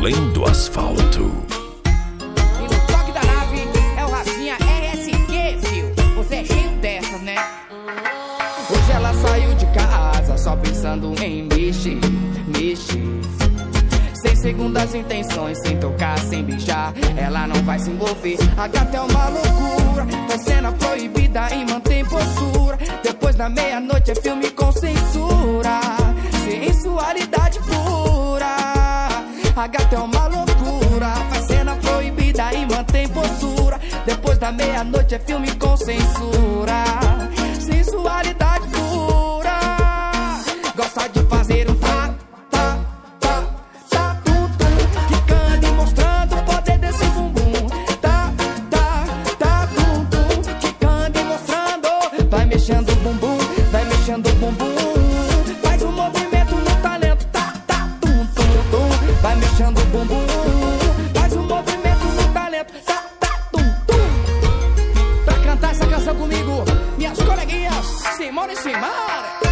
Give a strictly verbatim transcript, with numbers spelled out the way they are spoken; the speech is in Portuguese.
além do asfalto. E no toque da nave é o Rafinha R S Q, fio. Você é cheio dessas, né? Hoje ela saiu de casa só pensando em mexer, mexer. Sem segundas intenções, sem tocar, sem beijar, ela não vai se envolver. A gata é uma loucura, faz cena proibida e mantém postura. Depois da meia-noite é filme com censura, sensualidade pura. A gata é uma loucura, faz cena proibida e mantém postura. Depois da meia-noite é filme com censura, sensualidade pura. Gosta de fazer um tá, tá, tá, tá, tum, tum, quicando e mostrando o poder desse bumbum. Tá, tá, tá, tum, tum, quicando e mostrando. Vai mexendo o bumbum, vai mexendo o bumbum. Faz um movimento no talento. Tá, tá, tum, tum, tum. Vai mexendo o bumbum. Faz um movimento no talento. Tá, tá, tum, tum. Pra cantar essa canção comigo, minhas coleguinhas Simone e Simara.